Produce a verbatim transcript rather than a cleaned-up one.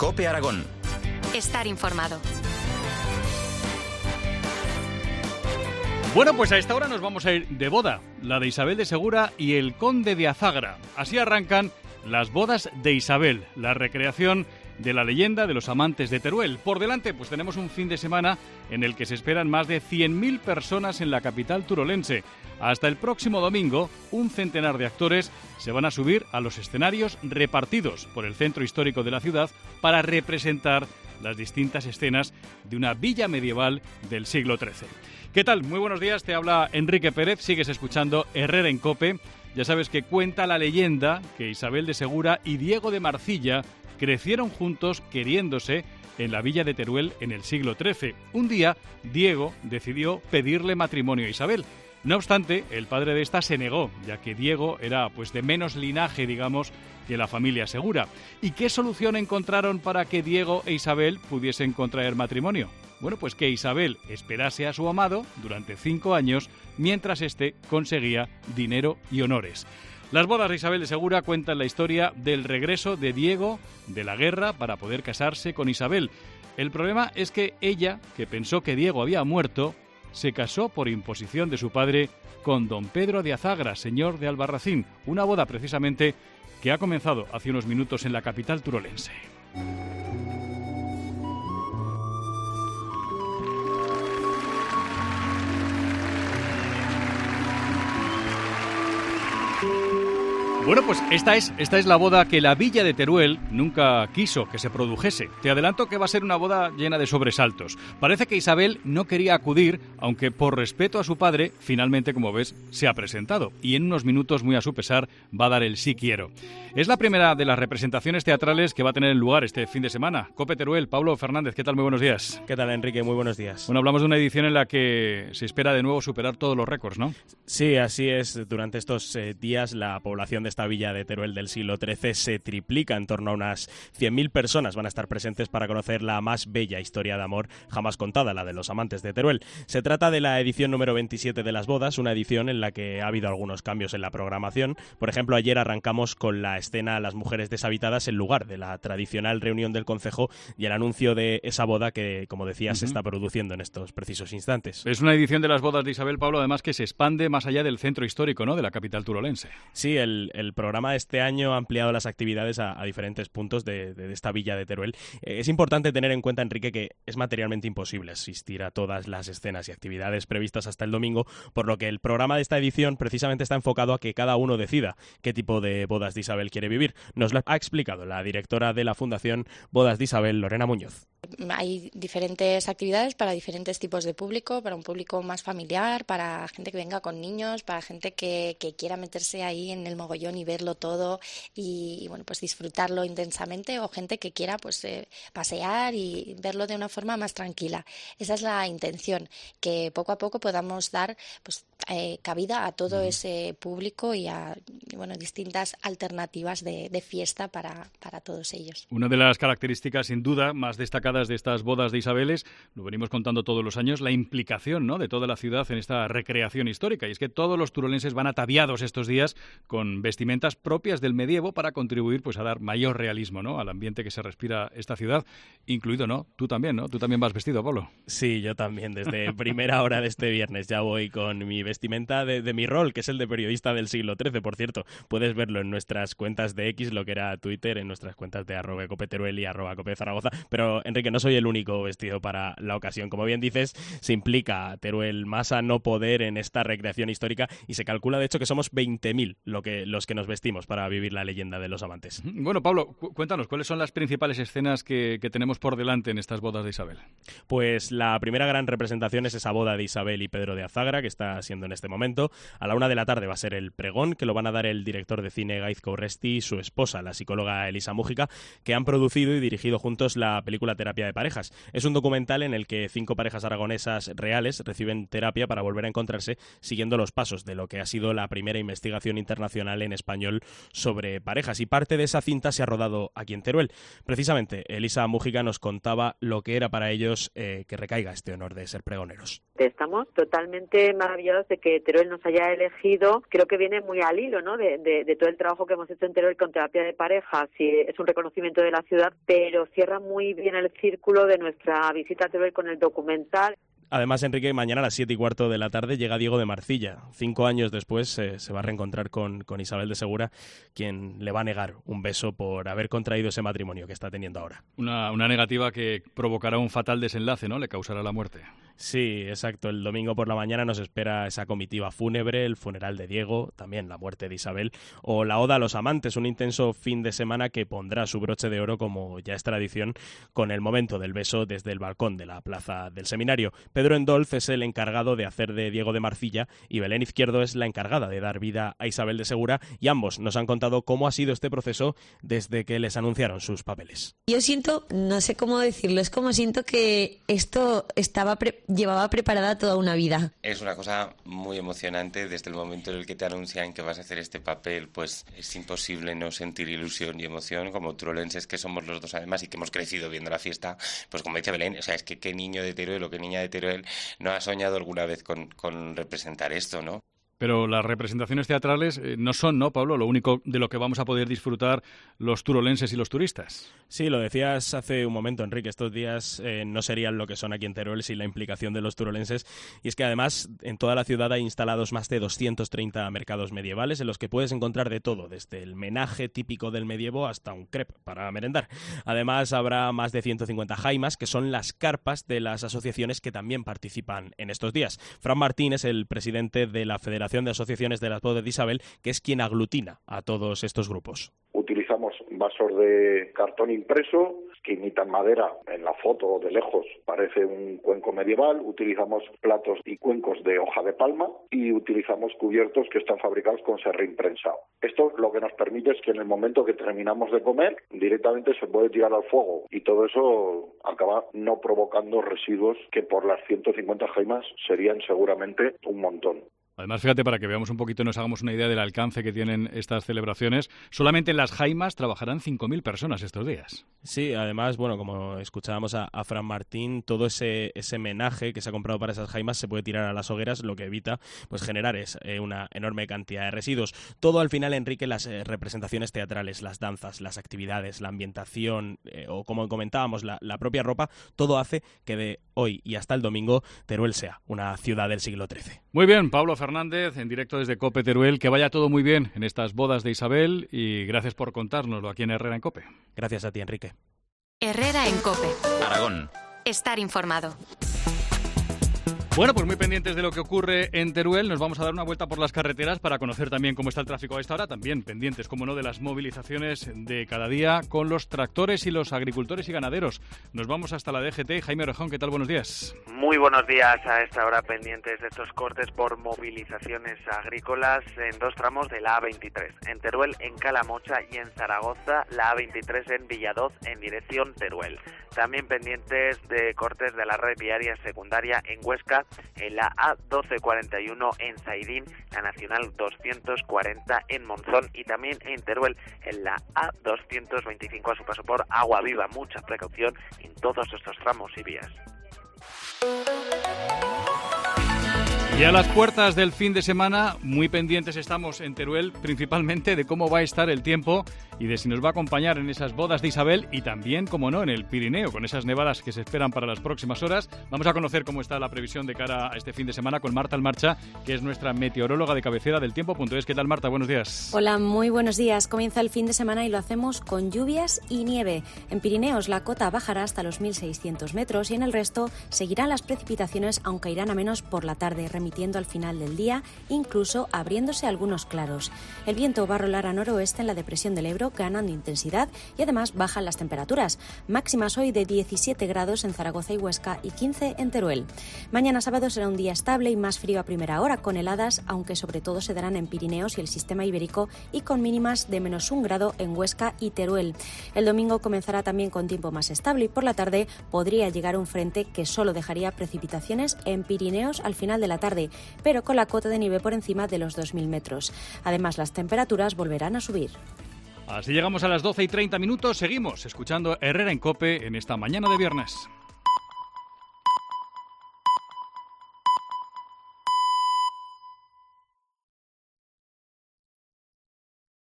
COPE Aragón. Estar informado. Bueno, pues a esta hora nos vamos a ir de boda, la de Isabel de Segura y el conde de Azagra. Así arrancan las bodas de Isabel, la recreación de la leyenda de los amantes de Teruel. Por delante, pues tenemos un fin de semana en el que se esperan más de cien mil personas en la capital turolense. Hasta el próximo domingo, un centenar de actores se van a subir a los escenarios repartidos por el centro histórico de la ciudad para representar las distintas escenas de una villa medieval del siglo trece. ¿Qué tal? Muy buenos días, te habla Enrique Pérez, sigues escuchando Herrera en COPE. Ya sabes que cuenta la leyenda que Isabel de Segura y Diego de Marcilla crecieron juntos queriéndose en la villa de Teruel en el siglo trece. Un día, Diego decidió pedirle matrimonio a Isabel. No obstante, el padre de esta se negó, ya que Diego era pues de menos linaje, digamos, que la familia Segura. ¿Y qué solución encontraron para que Diego e Isabel pudiesen contraer matrimonio? Bueno, pues que Isabel esperase a su amado durante cinco años mientras éste conseguía dinero y honores. Las bodas de Isabel de Segura cuentan la historia del regreso de Diego de la guerra para poder casarse con Isabel. El problema es que ella, que pensó que Diego había muerto, se casó por imposición de su padre con don Pedro de Azagra, señor de Albarracín, una boda precisamente que ha comenzado hace unos minutos en la capital turolense. Bueno, pues esta es, esta es la boda que la villa de Teruel nunca quiso que se produjese. Te adelanto que va a ser una boda llena de sobresaltos. Parece que Isabel no quería acudir, aunque por respeto a su padre, finalmente, como ves, se ha presentado. Y en unos minutos, muy a su pesar, va a dar el sí quiero. Es la primera de las representaciones teatrales que va a tener lugar este fin de semana. COPE Teruel, Pablo Fernández, ¿qué tal? Muy buenos días. ¿Qué tal, Enrique? Muy buenos días. Bueno, hablamos de una edición en la que se espera de nuevo superar todos los récords, ¿no? Sí, así es. Durante estos eh, días la población de esta villa de Teruel del siglo trece se triplica, en torno a unas cien mil personas van a estar presentes para conocer la más bella historia de amor jamás contada, la de los amantes de Teruel. Se trata de la edición número veintisiete de las bodas, una edición en la que ha habido algunos cambios en la programación. Por ejemplo, ayer arrancamos con la escena Las mujeres deshabitadas en lugar de la tradicional reunión del concejo y el anuncio de esa boda que, como decía, uh-huh. se está produciendo en estos precisos instantes. Es una edición de las bodas de Isabel, Pablo, además que se expande más allá del centro histórico, ¿no?, de la capital turolense. Sí, el, el programa este año ha ampliado las actividades a, a diferentes puntos de, de, de esta villa de Teruel. Eh, es importante tener en cuenta, Enrique, que es materialmente imposible asistir a todas las escenas y actividades previstas hasta el domingo, por lo que el programa de esta edición precisamente está enfocado a que cada uno decida qué tipo de bodas de Isabel quiere vivir. Nos lo ha explicado la directora de la Fundación Bodas de Isabel, Lorena Muñoz. Hay diferentes actividades para diferentes tipos de público, para un público más familiar, para gente que venga con niños, para gente que, que quiera meterse ahí en el mogollón y verlo todo y, y bueno, pues disfrutarlo intensamente, o gente que quiera pues eh, pasear y verlo de una forma más tranquila. Esa es la intención, que poco a poco podamos dar pues eh, cabida a todo ese público y a bueno, distintas alternativas de, de fiesta para, para todos ellos. Una de las características sin duda más destacadas de estas bodas de Isabeles, lo venimos contando todos los años, la implicación, ¿no?, de toda la ciudad en esta recreación histórica. Y es que todos los turolenses van ataviados estos días con vestimentas propias del medievo para contribuir pues a dar mayor realismo, ¿no?, al ambiente que se respira esta ciudad, incluido, ¿no?, tú también, ¿no? Tú también vas vestido, Pablo. Sí, yo también. Desde primera hora de este viernes ya voy con mi vestimenta de, de mi rol, que es el de periodista del siglo trece, por cierto. Puedes verlo en nuestras cuentas de X, lo que era Twitter, en nuestras cuentas de arroba copeteruel y arroba cope Zaragoza. Pero, Enrique, que no soy el único vestido para la ocasión. Como bien dices, se implica Teruel más a no poder en esta recreación histórica y se calcula, de hecho, que somos veinte mil lo que, los que nos vestimos para vivir la leyenda de los amantes. Bueno, Pablo, cu- cuéntanos, ¿cuáles son las principales escenas que, que tenemos por delante en estas bodas de Isabel? Pues la primera gran representación es esa boda de Isabel y Pedro de Azagra, que está siendo en este momento. A la una de la tarde va a ser el pregón, que lo van a dar el director de cine Gaizka Urresti y su esposa, la psicóloga Elisa Mújica, que han producido y dirigido juntos la película Terapia de parejas. Es un documental en el que cinco parejas aragonesas reales reciben terapia para volver a encontrarse siguiendo los pasos de lo que ha sido la primera investigación internacional en español sobre parejas. Y parte de esa cinta se ha rodado aquí en Teruel. Precisamente, Elisa Mújica nos contaba lo que era para ellos eh, que recaiga este honor de ser pregoneros. Estamos totalmente maravillados de que Teruel nos haya elegido. Creo que viene muy al hilo, ¿no?, de, de, de todo el trabajo que hemos hecho en Teruel con terapia de pareja. Sí, es un reconocimiento de la ciudad, pero cierra muy bien el círculo de nuestra visita a Teruel con el documental. Además, Enrique, mañana a las siete y cuarto de la tarde llega Diego de Marcilla. Cinco años después eh, se va a reencontrar con, con Isabel de Segura, quien le va a negar un beso por haber contraído ese matrimonio que está teniendo ahora. Una, una negativa que provocará un fatal desenlace, ¿no? Le causará la muerte. Sí, exacto. El domingo por la mañana nos espera esa comitiva fúnebre, el funeral de Diego, también la muerte de Isabel, o la oda a los amantes, un intenso fin de semana que pondrá su broche de oro, como ya es tradición, con el momento del beso desde el balcón de la plaza del Seminario. Pedro Endolf es el encargado de hacer de Diego de Marcilla y Belén Izquierdo es la encargada de dar vida a Isabel de Segura, y ambos nos han contado cómo ha sido este proceso desde que les anunciaron sus papeles. Yo siento, no sé cómo decirlo, es como siento que esto estaba pre- llevaba preparada toda una vida. Es una cosa muy emocionante. Desde el momento en el que te anuncian que vas a hacer este papel, pues es imposible no sentir ilusión y emoción, como turolenses que somos los dos además y que hemos crecido viendo la fiesta. Pues como dice Belén, o sea, es que qué niño de Teruel o qué niña de Teruel no ha soñado alguna vez con, con representar esto, ¿no? Pero las representaciones teatrales eh, no son, ¿no, Pablo?, lo único de lo que vamos a poder disfrutar los turolenses y los turistas. Sí, lo decías hace un momento, Enrique, estos días eh, no serían lo que son aquí en Teruel sin la implicación de los turolenses, y es que además en toda la ciudad hay instalados más de doscientos treinta mercados medievales en los que puedes encontrar de todo, desde el menaje típico del medievo hasta un crepe para merendar. Además habrá más de ciento cincuenta jaimas, que son las carpas de las asociaciones que también participan en estos días. Fran Martín es el presidente de la Federación de Asociaciones de las Bodas de Isabel, que es quien aglutina a todos estos grupos. Utilizamos vasos de cartón impreso que imitan madera. En la foto de lejos parece un cuenco medieval. Utilizamos platos y cuencos de hoja de palma y utilizamos cubiertos que están fabricados con serrín prensado. Esto lo que nos permite es que en el momento que terminamos de comer, directamente se puede tirar al fuego y todo eso acaba no provocando residuos que por las ciento cincuenta jaimas serían seguramente un montón. Además, fíjate, para que veamos un poquito y nos hagamos una idea del alcance que tienen estas celebraciones, solamente en las jaimas trabajarán cinco mil personas estos días. Sí, además, bueno, como escuchábamos a, a Fran Martín, todo ese, ese menaje que se ha comprado para esas jaimas se puede tirar a las hogueras, lo que evita pues generar es, eh, una enorme cantidad de residuos. Todo al final, Enrique, las eh, representaciones teatrales, las danzas, las actividades, la ambientación eh, o, como comentábamos, la, la propia ropa, todo hace que de hoy y hasta el domingo Teruel sea una ciudad del siglo trece. Muy bien, Pablo Fernández, en directo desde COPE Teruel. Que vaya todo muy bien en estas bodas de Isabel y gracias por contárnoslo aquí en Herrera en COPE. Gracias a ti, Enrique. Herrera en COPE. Aragón. Estar informado. Bueno, pues muy pendientes de lo que ocurre en Teruel. Nos vamos a dar una vuelta por las carreteras para conocer también cómo está el tráfico a esta hora. También pendientes, como no, de las movilizaciones de cada día con los tractores y los agricultores y ganaderos. Nos vamos hasta la D G T. Jaime Orejón, ¿qué tal? Buenos días. Muy buenos días. A esta hora pendientes de estos cortes por movilizaciones agrícolas en dos tramos de la A veintitrés. En Teruel, en Calamocha, y en Zaragoza, la A veintitrés en Villadoz en dirección Teruel. También pendientes de cortes de la red viaria secundaria en Huesca, en la A doce cuarenta y uno en Zaidín, la Nacional doscientos cuarenta en Monzón y también en Teruel en la A doscientos veinticinco a su paso por Agua Viva. Mucha precaución en todos estos tramos y vías. Y a las puertas del fin de semana, muy pendientes estamos en Teruel, principalmente de cómo va a estar el tiempo y de si nos va a acompañar en esas bodas de Isabel y también, como no, en el Pirineo, con esas nevadas que se esperan para las próximas horas. Vamos a conocer cómo está la previsión de cara a este fin de semana con Marta Almarcha, que es nuestra meteoróloga de cabecera del tiempo punto es. ¿Qué tal, Marta? Buenos días. Hola, muy buenos días. Comienza el fin de semana y lo hacemos con lluvias y nieve. En Pirineos la cota bajará hasta los mil seiscientos metros y en el resto seguirán las precipitaciones, aunque irán a menos por la tarde, remitiendo al final del día, incluso abriéndose algunos claros. El viento va a rolar a noroeste en la depresión del Ebro, ganando intensidad, y además bajan las temperaturas. Máximas hoy de diecisiete grados en Zaragoza y Huesca y quince en Teruel. Mañana sábado será un día estable y más frío a primera hora, con heladas, aunque sobre todo se darán en Pirineos y el sistema ibérico, y con mínimas de menos un grado en Huesca y Teruel. El domingo comenzará también con tiempo más estable y por la tarde podría llegar un frente que solo dejaría precipitaciones en Pirineos al final de la tarde, pero con la cota de nieve por encima de los dos mil metros. Además, las temperaturas volverán a subir. Así llegamos a las doce y treinta minutos. Seguimos escuchando Herrera en COPE en esta mañana de viernes.